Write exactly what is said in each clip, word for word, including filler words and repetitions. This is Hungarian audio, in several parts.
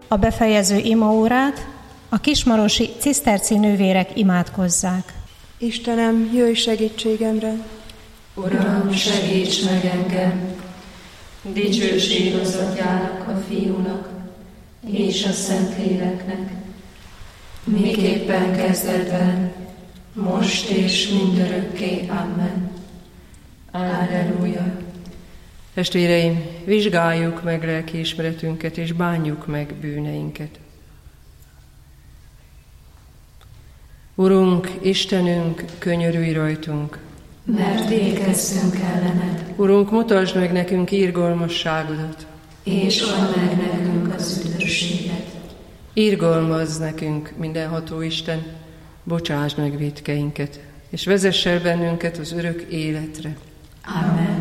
a befejező imaórát a kismarosi ciszterci nővérek imádkozzák. Istenem, jöjj segítségemre! Uram, segíts meg engem! Dicsőség az Atyának, a Fiúnak és a Szentléleknek, miképpen kezdetben, most és mindörökké. Amen. Alleluja. Testvéreim, vizsgáljuk meg lelkiismeretünket, és bánjuk meg bűneinket. Urunk, Istenünk, könyörülj rajtunk, mert végezzünk ellened. Urunk, mutasd meg nekünk irgalmasságodat, és add meg nekünk az üdvösséget. Irgalmazz nekünk, mindenható Isten, bocsásd meg vétkeinket, és vezess el bennünket az örök életre. Amen.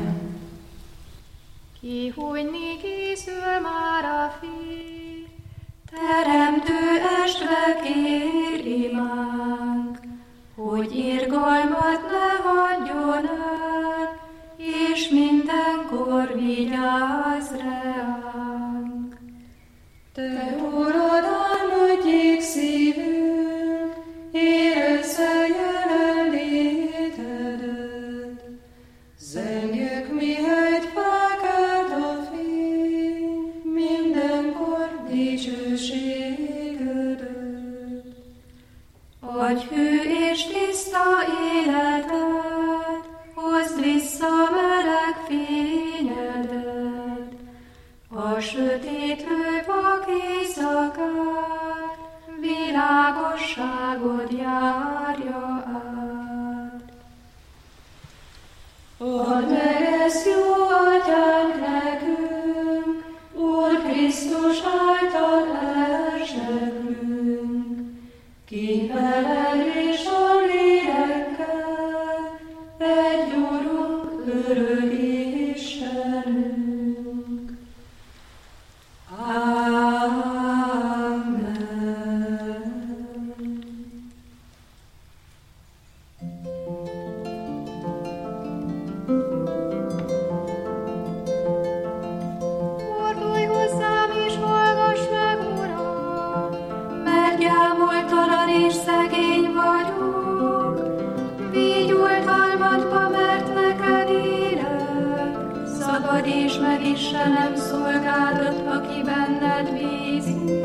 Kihújni készül már a fény, teremtő estve kér imánk, hogy irgalmat ne hagyjon el, és mindenkor vigyázz ránk. Te urad álmodjék szívünk, érezze jelenlétedet, zengjük mihelyt felkelt a fény, mindenkor dicsőségedet. Adj hű és tiszta életet, hozd vissza meleg fényedet, a sötétlő vak éjszakát, világosságod járja át. Add meg ezt, jó Atyánk, nekünk, Úr Krisztus által elseprünk, ki veled és a lélekkel, egy Urunk, örök Istenünk. Amen. Fordulj hozzám és hallgass meg, Uram, mert gyámoltalan és szegény vagyok. Vigy oltalmadba, mert neked élek, szabadíts meg Istenem szolgádat, aki benned bízik.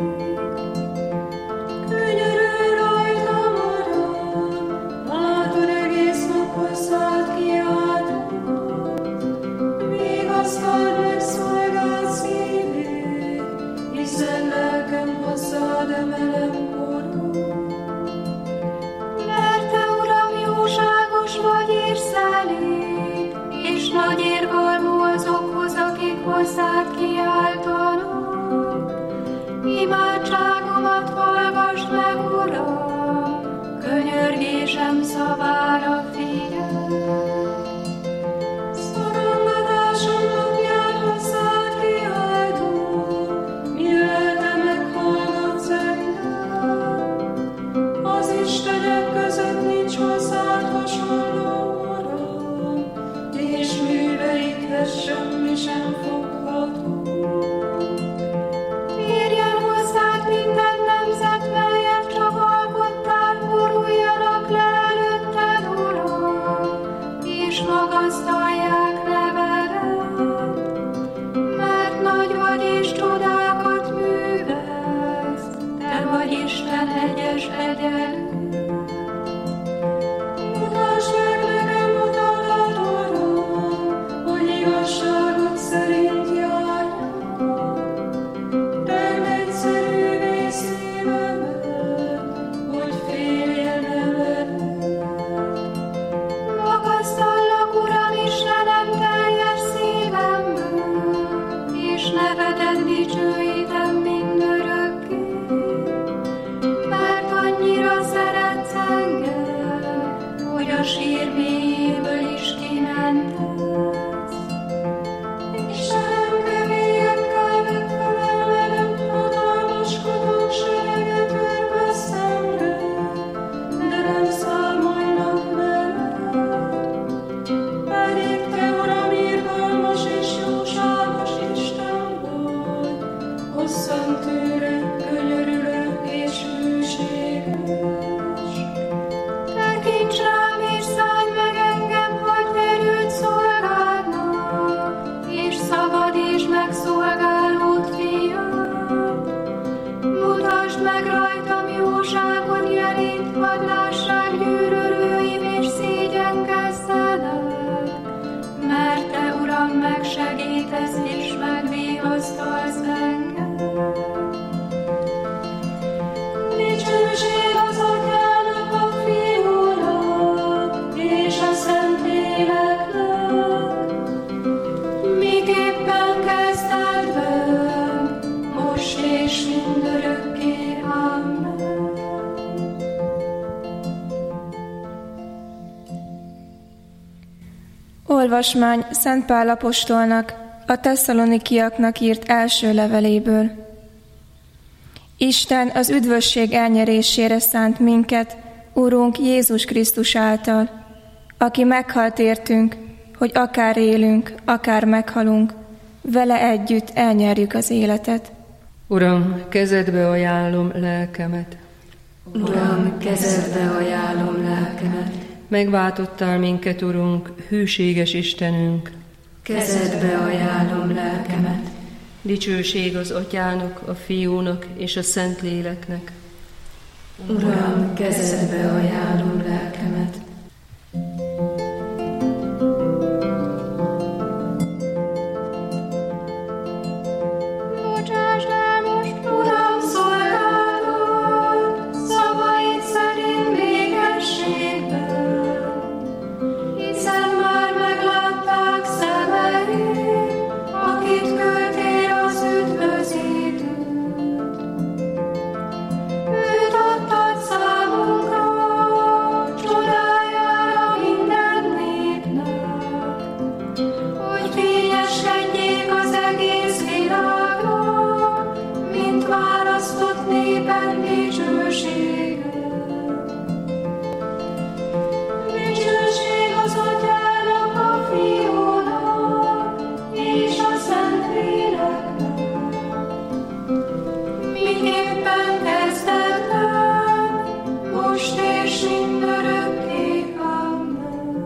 Könyörülj rajtam, Uram, látod egész nap hozzád kiáltok, vigasztald meg szolgád szívét, hiszen lelkem hozzád emelem korod. Mert te, Uram, jóságos vagy és szelíd, és nagy irgalmú azokhoz, akik hozzád kiáltanak. Imádságomat hallgass meg, Uram, könyörgésem szavára figyelj. Szorongatásom napján hozzád kiáltok, mi lelke meghallgatsz engem. Az istenek között nincs hozzád hasonló, Uram, és műveidhez semmi sem fogható. Térjen hozzád minden nemzet, melyet csak alkottál, boruljanak le előtted, jóságot jelít, hadd lássák gyűrölőim és szégyenkezzenek, mert Te, Uram, megsegítesz és megvigasztalsz engem. Dicsőség az Atyának, a Fiúnak és a Szentléleknek, miképpen kezdetben, most és mindörökké. Amen. Olvasmány Szent Pál apostolnak a tesszalonikiaknak írt első leveléből. Isten az üdvösség elnyerésére szánt minket, Urunk Jézus Krisztus által, aki meghalt értünk, hogy akár élünk, akár meghalunk, vele együtt elnyerjük az életet. Uram, kezedbe ajánlom lelkemet. Uram, kezedbe ajánlom lelkemet. Megváltottál minket, Urunk, hűséges Istenünk. Kezedbe ajánlom lelkemet. Dicsőség az Atyának, a Fiúnak és a Szentléleknek. Uram, kezedbe ajánlom lelkemet. Bocsásd el most, Uram, szolgálod, szavaid szerint békességben, hiszen már meglátták szemeim, akit küldtél az üdvözítőt. Őt adtad számunkra, csodájára minden népnek, hogy fényeskedjék az egész világra, mint választott népen dicsősége. Dicsőség az Atyának, a Fiúnak és a Szentléleknek, miképpen kezdetben, most és mindörökké. Amen.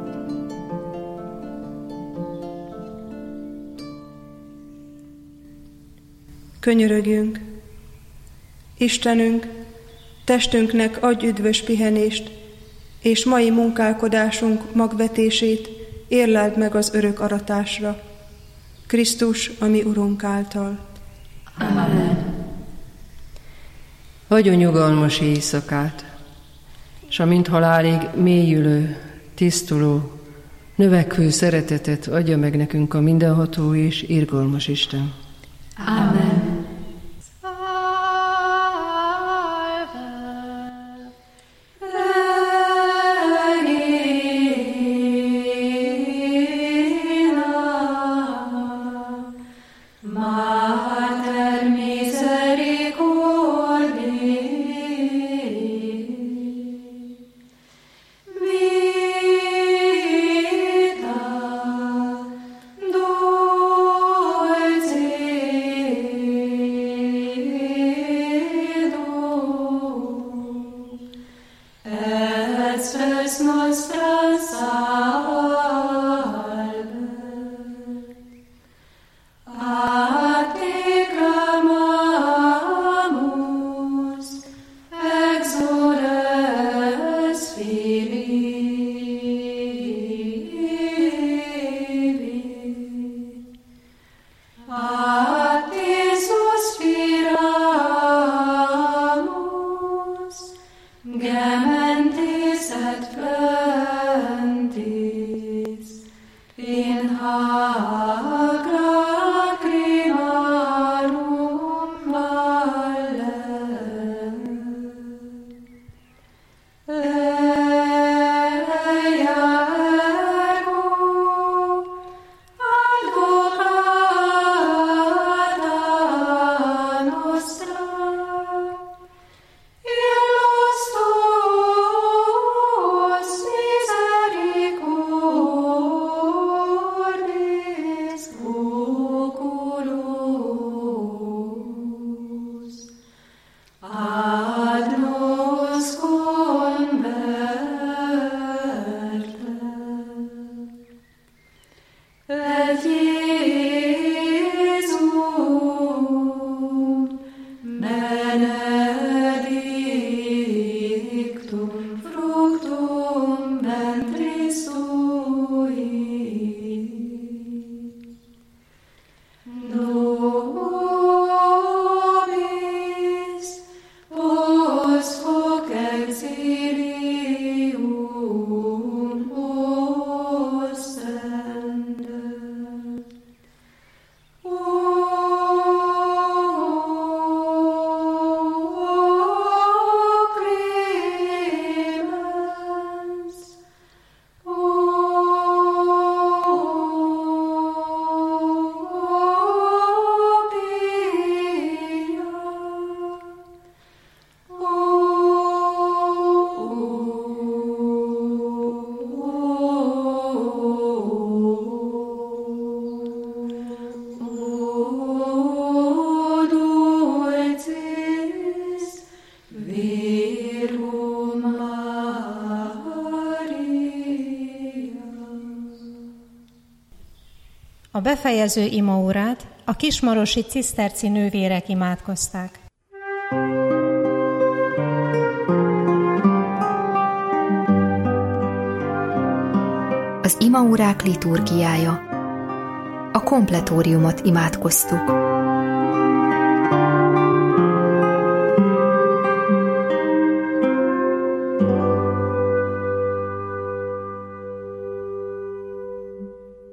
Könyörögjünk! Istenünk, testünknek adj üdvös pihenést, és mai munkálkodásunk magvetését érleld meg az örök aratásra. Krisztus, a mi Urunk által. Amen. Adjon nyugalmas éjszakát, s amint halálig mélyülő, tisztuló, növekvő szeretetet adja meg nekünk a mindenható és irgalmas Isten. Amen. Dolce A befejező imaórát a kismarosi ciszterci nővérek imádkozták. Az imaórák liturgiája. A kompletóriumot imádkoztuk.